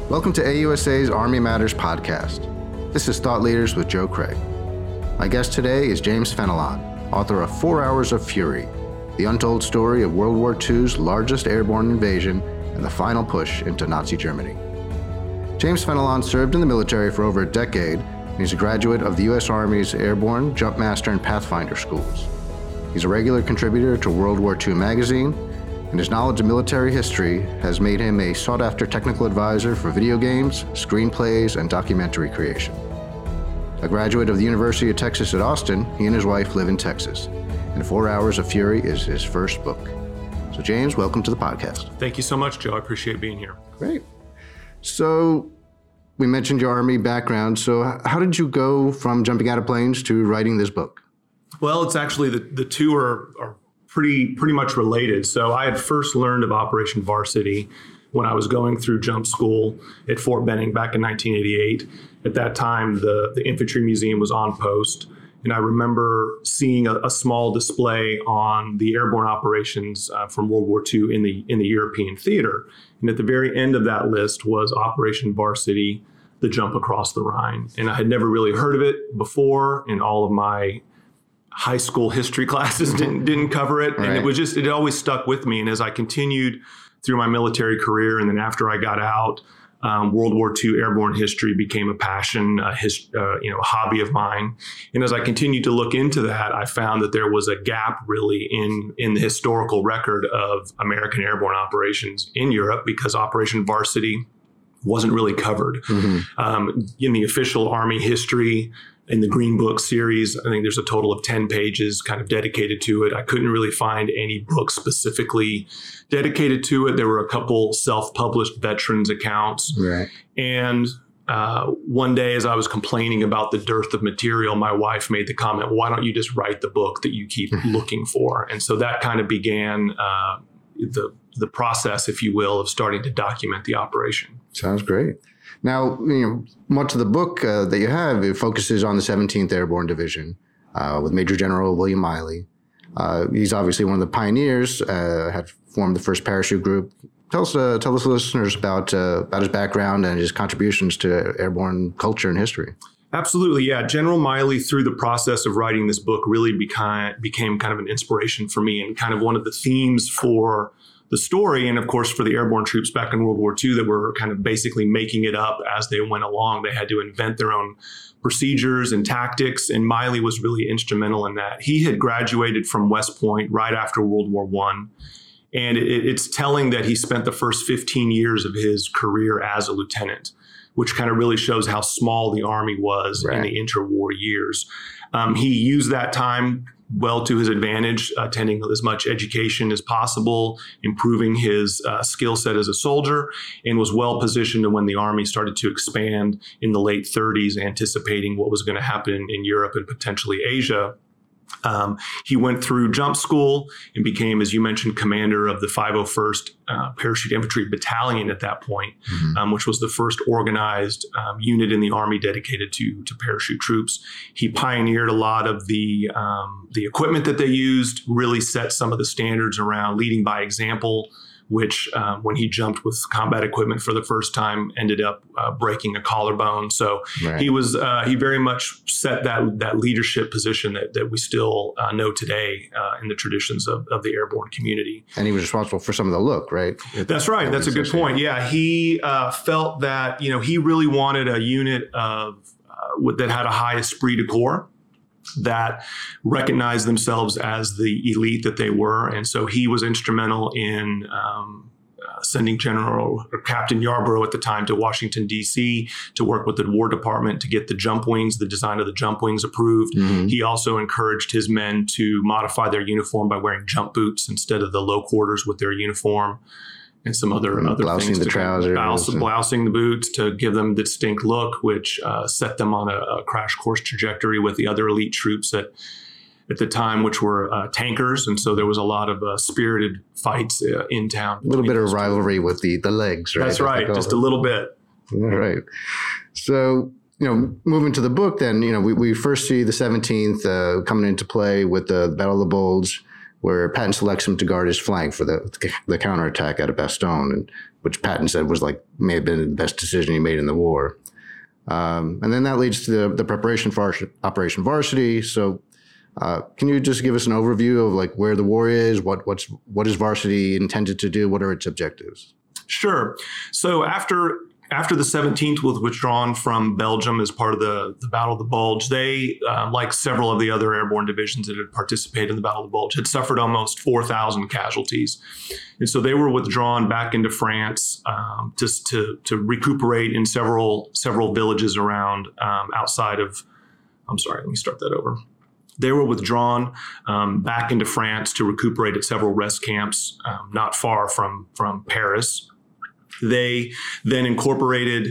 Welcome to AUSA's Army Matters podcast. This is Thought Leaders with Joe Craig. My guest today is James Fenelon, author of 4 Hours of Fury, the untold story of World War II's largest airborne invasion and the final push into Nazi Germany. James Fenelon served in the military for over a decade, and he's a graduate of the U.S. Army's Airborne, Jumpmaster, and Pathfinder schools. He's a regular contributor to World War II magazine, and his knowledge of military history has made him a sought-after technical advisor for video games, screenplays, and documentary creation. A graduate of the University of Texas at Austin, he and his wife live in Texas, and 4 Hours of Fury is his first book. So James, welcome to the podcast. Thank you so much, Joe. I appreciate being here. Great. So we mentioned your Army background. So how did you go from jumping out of planes to writing this book? Well, it's actually the two are pretty much related. So I had first learned of Operation Varsity when I was going through jump school at Fort Benning back in 1988. At that time, the Infantry Museum was on post. And I remember seeing a small display on the airborne operations from World War II in the European theater. And at the very end of that list was Operation Varsity, the jump across the Rhine. And I had never really heard of it before, and all of my high school history classes didn't cover it. And Right. it always stuck with me. And as I continued through my military career, and then after I got out, World War II airborne history became a passion, a hobby of mine. And as I continued to look into that, I found that there was a gap really in the historical record of American airborne operations in Europe, because Operation Varsity wasn't really covered. In the official Army history, in the Green Book series, I think there's a total of 10 pages kind of dedicated to it. I couldn't really find any books specifically dedicated to it. There were a couple self-published veterans accounts. Right. And one day, as I was complaining about the dearth of material, my wife made the comment, why don't you just write the book that you keep looking for? And so that kind of began the process, if you will, of starting to document the operation. Sounds great. Now, much of the book that you have, it focuses on the 17th Airborne Division with Major General William Miley. He's obviously one of the pioneers, had formed the first parachute group. Tell us listeners about his background and his contributions to airborne culture and history. Absolutely, yeah. General Miley, through the process of writing this book, really became kind of an inspiration for me, and kind of one of the themes for the story, and of course for the airborne troops back in World War II that were kind of basically making it up as they went along. They had to invent their own procedures and tactics, and Miley was really instrumental in that. He had graduated from West Point right after World War I, and it's telling that he spent the first 15 years of his career as a lieutenant, which kind of really shows how small the Army was in the interwar years. He used that time well to his advantage, attending as much education as possible, improving his skill set as a soldier, and was well positioned to when the Army started to expand in the late 30s, anticipating what was going to happen in Europe and potentially Asia. He went through jump school and became, as you mentioned, commander of the 501st Parachute Infantry Battalion at that point, which was the first organized unit in the Army dedicated to parachute troops. He pioneered a lot of the equipment that they used, really set some of the standards around leading by example, which when he jumped with combat equipment for the first time ended up breaking a collarbone. So he very much set that leadership position that we still know today in the traditions of the airborne community. And he was responsible for some of the look, right? That's right. That's a good point. Yeah, he felt that he really wanted a unit that had a high esprit de corps, that recognized themselves as the elite that they were. And so he was instrumental in sending Captain Yarborough at the time to Washington, D.C. to work with the War Department to get the jump wings, the design of the jump wings approved. He also encouraged his men to modify their uniform by wearing jump boots instead of the low quarters with their uniform. And some other blousing things. The trousers. Blousing the boots to give them the distinct look, which set them on a crash course trajectory with the other elite troops at the time, which were tankers. And so there was a lot of spirited fights in town. A little bit of rivalry with the legs, right? That's right. Just a little bit. All right. So, moving to the book then, we first see the 17th coming into play with the Battle of the Bulge. where Patton selects him to guard his flank for the counterattack out of Bastogne, and which Patton said was may have been the best decision he made in the war. And then that leads to the preparation for Operation Varsity. So can you just give us an overview of where the war is? What is Varsity intended to do? What are its objectives? Sure. So after the 17th was withdrawn from Belgium as part of the Battle of the Bulge, they, like several of the other airborne divisions that had participated in the Battle of the Bulge, had suffered almost 4,000 casualties. And so they were withdrawn back into France just to recuperate in several villages around outside of, I'm sorry, let me start that over. They were withdrawn back into France to recuperate at several rest camps not far from Paris. They then incorporated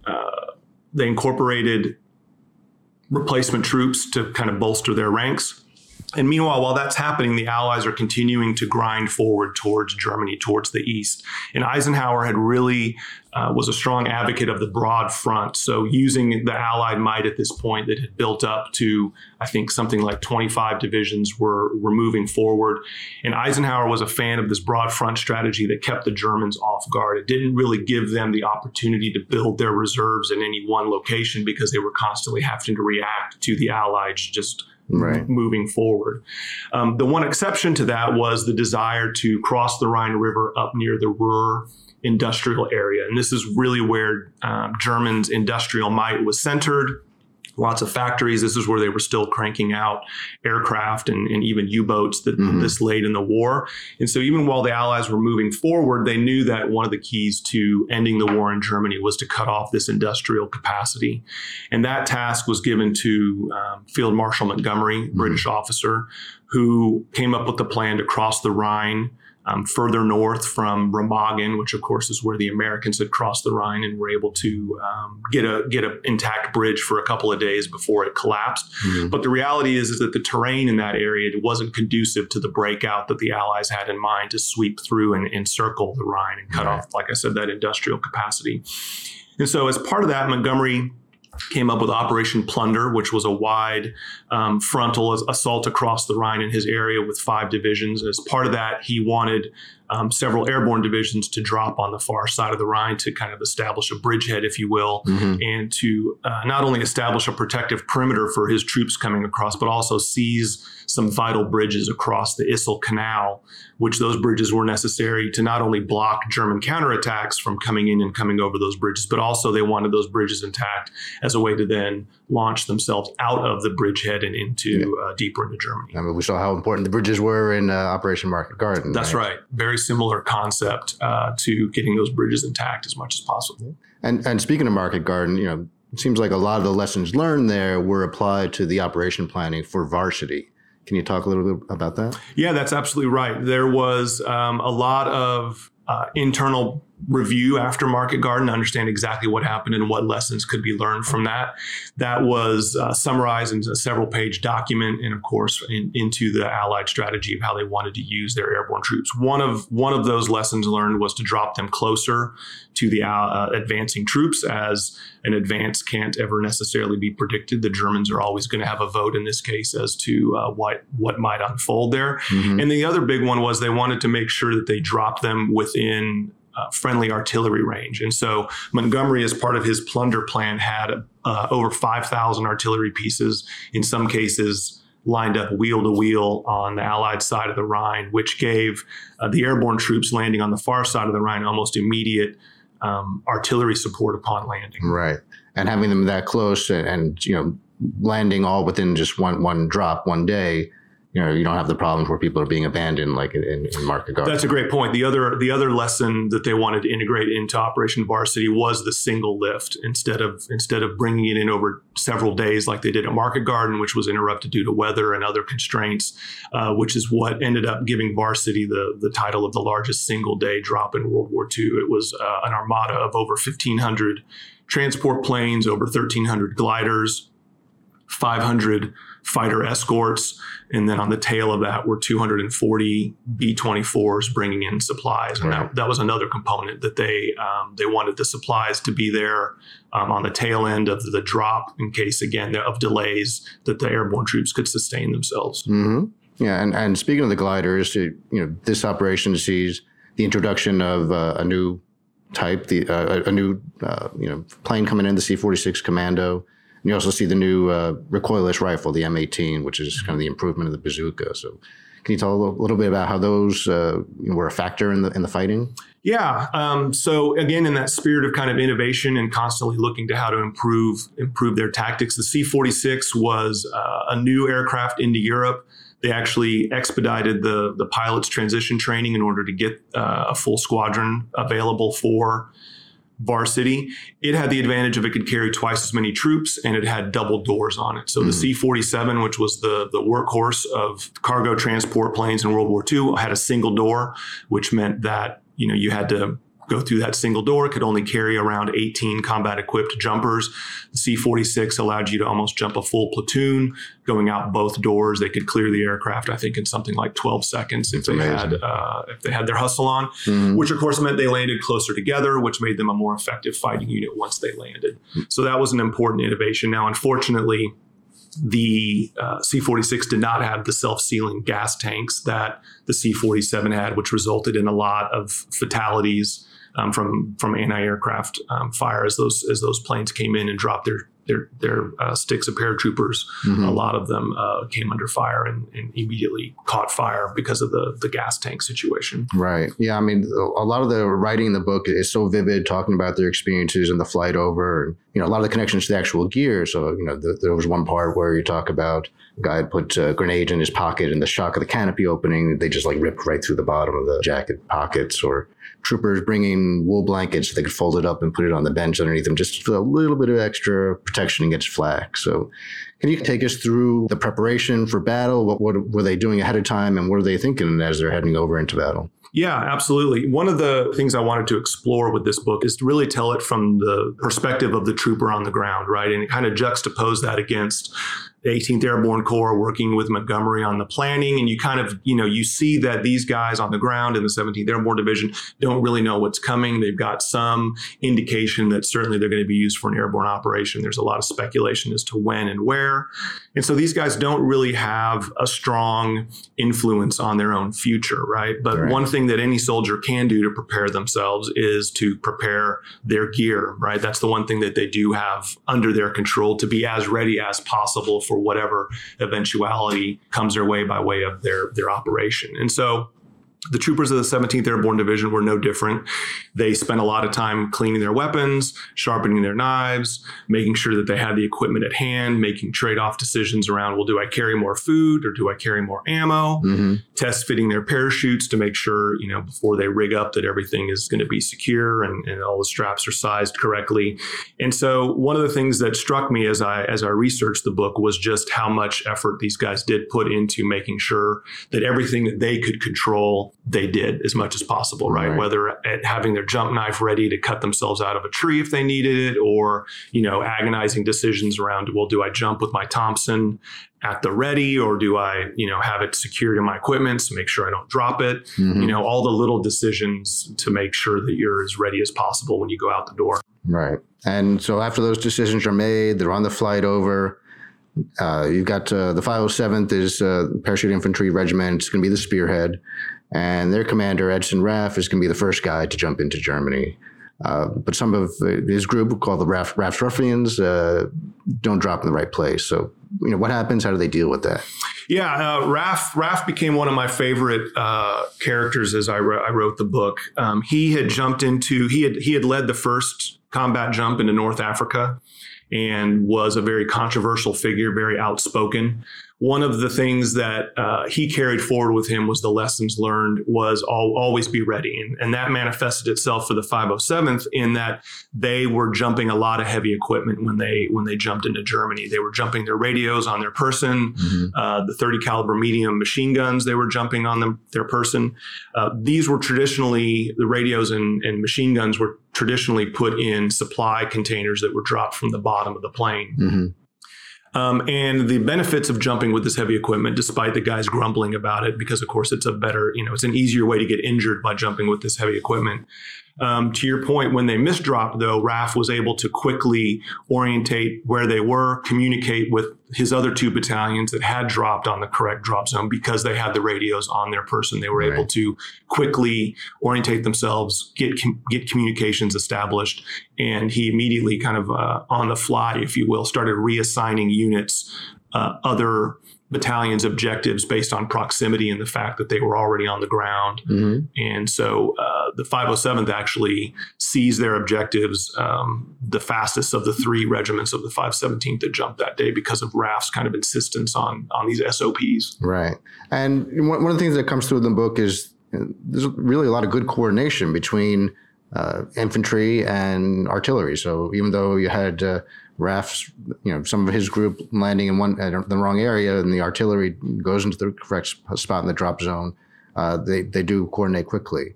replacement troops to kind of bolster their ranks. And meanwhile, while that's happening, the Allies are continuing to grind forward towards Germany, towards the east. And Eisenhower had really was a strong advocate of the broad front. So using the Allied might at this point that had built up to, I think, something like 25 divisions were moving forward. And Eisenhower was a fan of this broad front strategy that kept the Germans off guard. It didn't really give them the opportunity to build their reserves in any one location because they were constantly having to react to the Allies just moving forward. The one exception to that was the desire to cross the Rhine River up near the Ruhr industrial area. And this is really where Germans' industrial might was centered. Lots of factories. This is where they were still cranking out aircraft and even U-boats this late in the war. And so even while the Allies were moving forward, they knew that one of the keys to ending the war in Germany was to cut off this industrial capacity. And that task was given to Field Marshal Montgomery, British officer, who came up with the plan to cross the Rhine further north from Remagen, which of course is where the Americans had crossed the Rhine and were able to get an intact bridge for a couple of days before it collapsed. But the reality is that the terrain in that area wasn't conducive to the breakout that the Allies had in mind to sweep through and encircle the Rhine and cut off, like I said, that industrial capacity. And so as part of that, Montgomery came up with Operation Plunder, which was a wide frontal assault across the Rhine in his area with 5 divisions. As part of that, he wanted several airborne divisions to drop on the far side of the Rhine to kind of establish a bridgehead, if you will, and to not only establish a protective perimeter for his troops coming across, but also seize some vital bridges across the Issel Canal, which those bridges were necessary to not only block German counterattacks from coming in and coming over those bridges, but also they wanted those bridges intact as a way to then launch themselves out of the bridgehead and into deeper into Germany. I mean, we saw how important the bridges were in Operation Market Garden. That's right. Very similar concept to getting those bridges intact as much as possible. And speaking of Market Garden, it seems like a lot of the lessons learned there were applied to the operation planning for Varsity. Can you talk a little bit about that? Yeah, that's absolutely right. There was a lot of internal review after Market Garden to understand exactly what happened and what lessons could be learned from that. That was summarized in a several-page document, and of course into the Allied strategy of how they wanted to use their airborne troops. One of those lessons learned was to drop them closer to the advancing troops, as an advance can't ever necessarily be predicted. The Germans are always going to have a vote in this case as to what might unfold there. And the other big one was they wanted to make sure that they dropped them within friendly artillery range. And so Montgomery, as part of his plunder plan, had over 5,000 artillery pieces, in some cases lined up wheel to wheel on the Allied side of the Rhine, which gave the airborne troops landing on the far side of the Rhine almost immediate artillery support upon landing. Right. And having them that close and landing all within just one drop, one day, you don't have the problems where people are being abandoned like in Market Garden. That's a great point. The other lesson that they wanted to integrate into Operation Varsity was the single lift instead of bringing it in over several days like they did at Market Garden, which was interrupted due to weather and other constraints, which is what ended up giving Varsity the title of the largest single day drop in World War II. It was an armada of over 1,500 transport planes, over 1,300 gliders, 500 fighter escorts, and then on the tail of that were 240 B-24s bringing in supplies. And that was another component that they wanted the supplies to be there on the tail end of the drop in case, again, of delays, that the airborne troops could sustain themselves. Yeah, and speaking of the gliders, this operation sees the introduction of a new type, a new plane coming in, the C-46 Commando. And you also see the new recoilless rifle, the M18, which is kind of the improvement of the bazooka. So, can you tell a little bit about how those were a factor in the fighting? Yeah. So again, in that spirit of kind of innovation and constantly looking to how to improve their tactics, the C-46 was a new aircraft into Europe. They actually expedited the pilot's transition training in order to get a full squadron available for Varsity. It had the advantage of it could carry twice as many troops, and it had double doors on it. So the C-47, which was the workhorse of cargo transport planes in World War II, had a single door, which meant that you had to go through that single door. It could only carry around 18 combat-equipped jumpers. The C-46 allowed you to almost jump a full platoon, going out both doors. They could clear the aircraft, I think, in something like 12 seconds if they had their hustle on, which of course meant they landed closer together, which made them a more effective fighting unit once they landed. So that was an important innovation. Now, unfortunately, the C-46 did not have the self-sealing gas tanks that the C-47 had, which resulted in a lot of fatalities from anti-aircraft fire as those planes came in and dropped their sticks of paratroopers. A lot of them came under fire and immediately caught fire because of the gas tank situation. Right. Yeah. I mean, a lot of the writing in the book is so vivid, talking about their experiences in the flight over, and a lot of the connections to the actual gear. So there was one part where you talk about a guy had put a grenade in his pocket, and the shock of the canopy opening, they just ripped right through the bottom of the jacket pockets, or troopers bringing wool blankets so they could fold it up and put it on the bench underneath them, just for a little bit of extra protection against flak. So can you take us through the preparation for battle? What were they doing ahead of time, and what are they thinking as they're heading over into battle? Yeah, absolutely. One of the things I wanted to explore with this book is to really tell it from the perspective of the trooper on the ground, right? And kind of juxtapose that against the 18th Airborne Corps working with Montgomery on the planning. And you kind of, you see that these guys on the ground in the 17th Airborne Division don't really know what's coming. They've got some indication that certainly they're going to be used for an airborne operation. There's a lot of speculation as to when and where. And so these guys don't really have a strong influence on their own future, right? But one thing that any soldier can do to prepare themselves is to prepare their gear, right? That's the one thing that they do have under their control, to be as ready as possible for whatever eventuality comes their way by way of their operation. And so the troopers of the 17th Airborne Division were no different. They spent a lot of time cleaning their weapons, sharpening their knives, making sure that they had the equipment at hand, making trade-off decisions around, well, do I carry more food or do I carry more ammo? Test fitting their parachutes to make sure, before they rig up, that everything is going to be secure and all the straps are sized correctly. And so one of the things that struck me as I researched the book was just how much effort these guys did put into making sure that everything that they could control, they did as much as possible, right? Whether at having their jump knife ready to cut themselves out of a tree if they needed it, or, agonizing decisions around, well, do I jump with my Thompson at the ready, or do I, have it secured in my equipment to make sure I don't drop it? All the little decisions to make sure that you're as ready as possible when you go out the door. Right. And so after those decisions are made, they're on the flight over. You've got the 507th is Parachute Infantry Regiment. It's going to be the spearhead. And their commander, Edson Raff, is going to be the first guy to jump into Germany. But some of his group, called the Raff's Ruffians, don't drop in the right place. So, what happens? How do they deal with that? Yeah, Raff became one of my favorite characters as I wrote the book. He had led the first combat jump into North Africa and was a very controversial figure, very outspoken. One of the things that he carried forward with him was the lessons learned was always be ready. And that manifested itself for the 507th in that they were jumping a lot of heavy equipment when they jumped into Germany. They were jumping their radios on their person, the 30 caliber medium machine guns, they were jumping on their person. These were traditionally, the radios and machine guns were traditionally put in supply containers that were dropped from the bottom of the plane. And the benefits of jumping with this heavy equipment, despite the guys grumbling about it, because of course it's it's an easier way to get injured by jumping with this heavy equipment. To your point, when they misdropped, though, RAF was able to quickly orientate where they were, communicate with his other 2 battalions that had dropped on the correct drop zone because they had the radios on their person. They were able to quickly orientate themselves, get communications established, and he immediately kind of on the fly, if you will, started reassigning units, other battalion's objectives based on proximity and the fact that they were already on the ground. And so the 507th actually seized their objectives the fastest of the 3 regiments of the 517th that jumped that day because of RAF's kind of insistence on these SOPs. Right. And one of the things that comes through in the book is there's really a lot of good coordination between infantry and artillery. So even though you had RAF's, some of his group landing in the wrong area, and the artillery goes into the correct spot in the drop zone, they do coordinate quickly.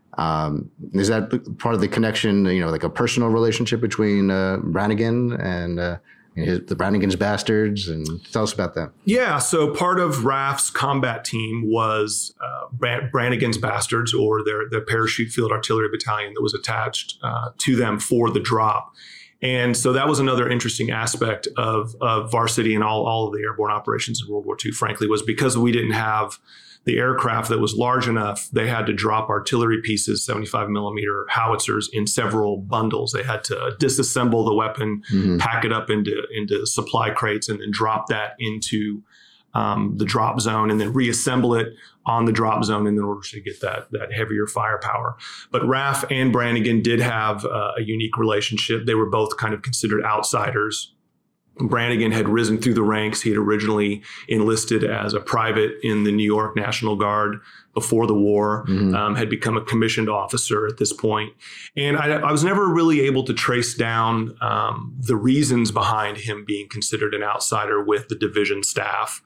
Is that part of the connection? Like a personal relationship between Brannigan and the Brannigan's bastards? And tell us about that. Yeah, so part of RAF's combat team was Brannigan's bastards, or their parachute field artillery battalion that was attached to them for the drop. And so that was another interesting aspect of Varsity and all of the airborne operations in World War II, frankly, was because we didn't have the aircraft that was large enough, they had to drop artillery pieces, 75 millimeter howitzers, in several bundles. They had to disassemble the weapon, pack it up into supply crates, and then drop that into the drop zone, and then reassemble it on the drop zone in order to get that heavier firepower. But RAF and Brannigan did have a unique relationship. They were both kind of considered outsiders. Brannigan had risen through the ranks. He had originally enlisted as a private in the New York National Guard before the war, had become a commissioned officer at this point. And I was never really able to trace down the reasons behind him being considered an outsider with the division staff.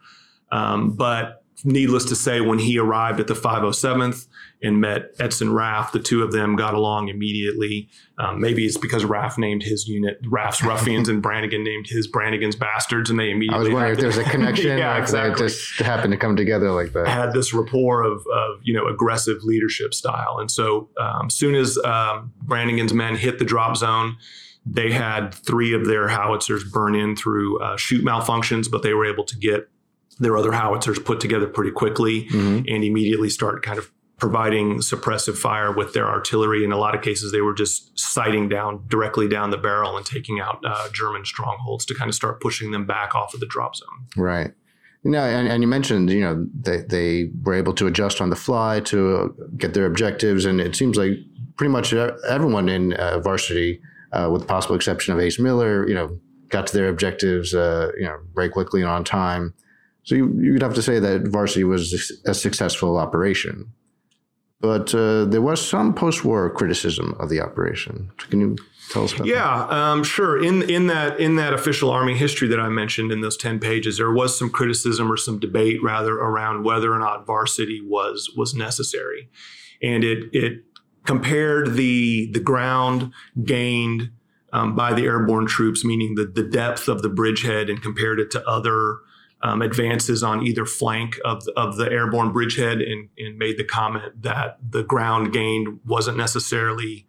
But needless to say, when he arrived at the 507th and met Edson RAF, the 2 of them got along immediately. Maybe it's because RAF named his unit RAF's Ruffians and Brannigan named his Brannigan's Bastards, and they immediately— I was wondering if there's a connection. Yeah, exactly. It just happened to come together like that. Had this rapport of aggressive leadership style. And so soon as Brannigan's men hit the drop zone, they had 3 of their howitzers burn in through chute malfunctions, but they were able to get their other howitzers put together pretty quickly and immediately start kind of providing suppressive fire with their artillery. In a lot of cases, they were just sighting directly down the barrel and taking out German strongholds to kind of start pushing them back off of the drop zone. Right. And you mentioned, they were able to adjust on the fly to get their objectives. And it seems like pretty much everyone in Varsity, with the possible exception of Ace Miller, got to their objectives, very quickly and on time. So you'd have to say that Varsity was a successful operation. But there was some post-war criticism of the operation. Can you tell us about that? Yeah, sure. In that official Army history that I mentioned in those 10 pages, there was some criticism, or some debate rather, around whether or not Varsity was necessary. And it compared the ground gained by the airborne troops, meaning the depth of the bridgehead, and compared it to other advances on either flank of the airborne bridgehead, and made the comment that the ground gained wasn't necessarily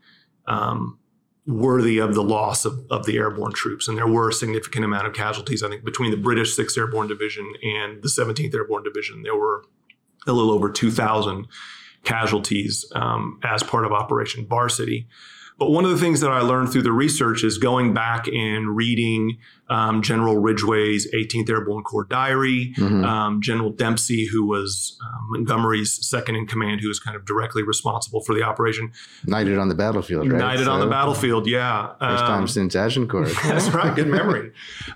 worthy of the loss of the airborne troops. And there were a significant amount of casualties, I think, between the British 6th Airborne Division and the 17th Airborne Division. There were a little over 2,000 casualties as part of Operation Varsity. But one of the things that I learned through the research is going back and reading General Ridgway's 18th Airborne Corps diary, General Dempsey, who was Montgomery's second in command, who was kind of directly responsible for the operation. Knighted on the battlefield, right? Knighted on the battlefield, yeah. First time since Agincourt. That's right, good memory.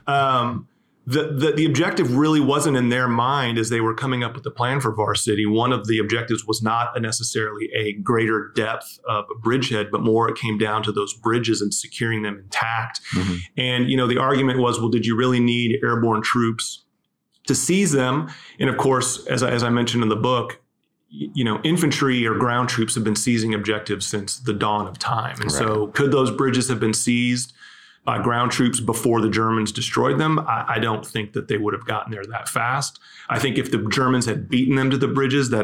The objective really wasn't in their mind as they were coming up with the plan for Varsity. One of the objectives was not necessarily a greater depth of a bridgehead, but more it came down to those bridges and securing them intact. And, the argument was, well, did you really need airborne troops to seize them? And of course, as I mentioned in the book, infantry or ground troops have been seizing objectives since the dawn of time. And so could those bridges have been seized by ground troops before the Germans destroyed them? I don't think that they would have gotten there that fast. I think if the Germans had beaten them to the bridges, that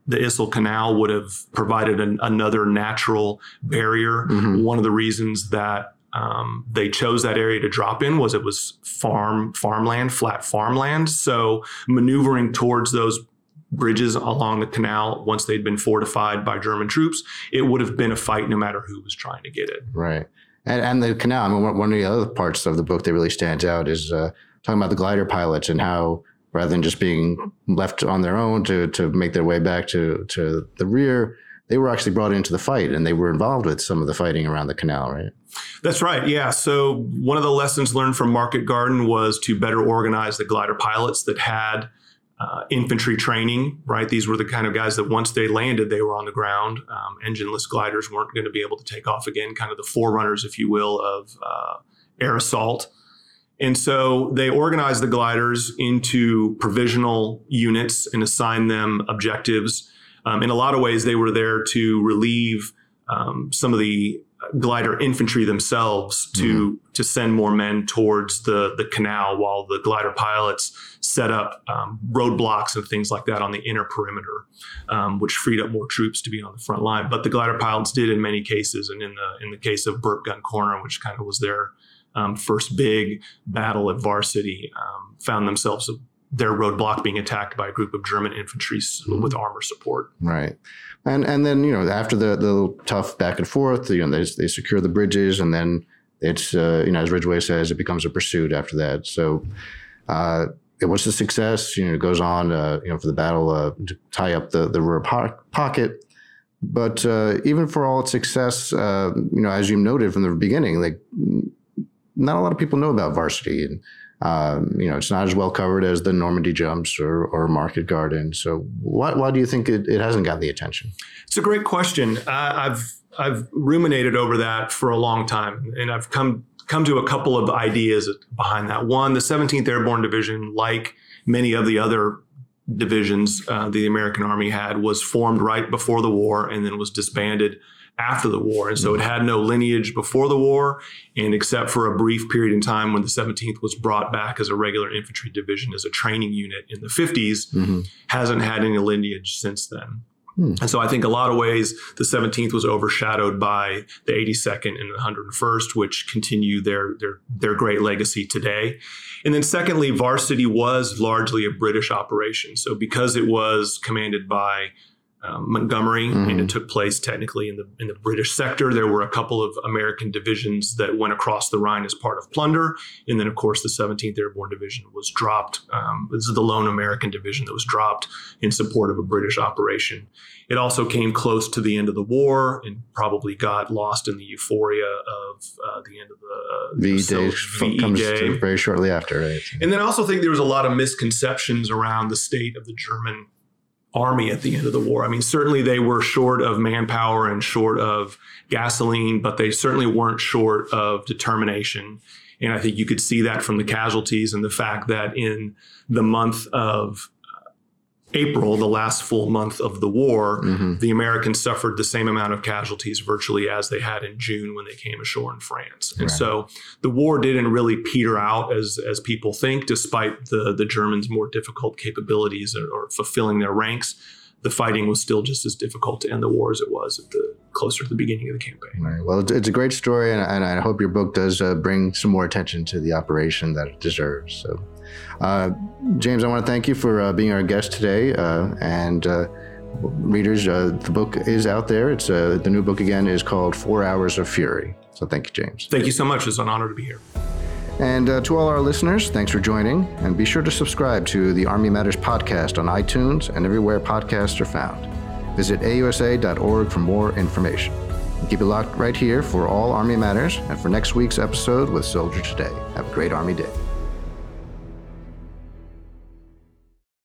the Issel Canal would have provided another natural barrier. Mm-hmm. One of the reasons that they chose that area to drop in was it was farmland, flat farmland. So maneuvering towards those bridges along the canal, once they'd been fortified by German troops, it would have been a fight no matter who was trying to get it. Right. And the canal, I mean, one of the other parts of the book that really stands out is talking about the glider pilots and how rather than just being left on their own to make their way back to the rear, they were actually brought into the fight and they were involved with some of the fighting around the canal, right? That's right. Yeah. So one of the lessons learned from Market Garden was to better organize the glider pilots that had infantry training, right? These were the kind of guys that once they landed, they were on the ground. Engineless gliders weren't going to be able to take off again, kind of the forerunners, if you will, of air assault. And so they organized the gliders into provisional units and assigned them objectives. In a lot of ways, they were there to relieve some of the glider infantry themselves to send more men towards the canal, while the glider pilots set up roadblocks and things like that on the inner perimeter, which freed up more troops to be on the front line. But the glider pilots did in many cases, and in the case of Burp Gun Corner, which kind of was their first big battle at Varsity, found themselves their roadblock being attacked by a group of German infantry with armor support. Right. And then, after the tough back and forth, they secure the bridges, and then it's, as Ridgway says, it becomes a pursuit after that. So it was a success. It goes on, for the battle to tie up the Ruhr pocket. But even for all its success, as you noted from the beginning, like not a lot of people know about Varsity, and it's not as well covered as the Normandy jumps or Market Garden. So why do you think it hasn't gotten the attention? It's a great question. I've ruminated over that for a long time, and I've come to a couple of ideas behind that. One, the 17th Airborne Division, like many of the other divisions the American Army had, was formed right before the war and then was disbanded after the war. And so it had no lineage before the war. And except for a brief period in time when the 17th was brought back as a regular infantry division as a training unit in the 50s, hasn't had any lineage since then. And so I think a lot of ways the 17th was overshadowed by the 82nd and the 101st, which continue their great legacy today. And then secondly, Varsity was largely a British operation. So because it was commanded by Montgomery, and it took place technically in the British sector, there were a couple of American divisions that went across the Rhine as part of plunder. And then, of course, the 17th Airborne Division was dropped. This is the lone American division that was dropped in support of a British operation. It also came close to the end of the war and probably got lost in the euphoria of the end of the VE Day very shortly after. Right? And then I also think there was a lot of misconceptions around the state of the German Army at the end of the war. I mean, certainly they were short of manpower and short of gasoline, but they certainly weren't short of determination. And I think you could see that from the casualties and the fact that in the month of April, the last full month of the war, the Americans suffered the same amount of casualties virtually as they had in June when they came ashore in France. And so the war didn't really peter out as people think, despite the Germans' more difficult capabilities or fulfilling their ranks. The fighting was still just as difficult to end the war as it was closer to the beginning of the campaign. Right. Well, it's a great story, and I hope your book does bring some more attention to the operation that it deserves. So, James, I want to thank you for being our guest today. And readers, the book is out there. It's the new book again is called 4 Hours of Fury. So thank you, James. Thank you so much. It's an honor to be here. And to all our listeners, thanks for joining. And be sure to subscribe to the Army Matters podcast on iTunes and everywhere podcasts are found. Visit ausa.org for more information. And keep it locked right here for all Army Matters and for next week's episode with Soldier Today. Have a great Army Day.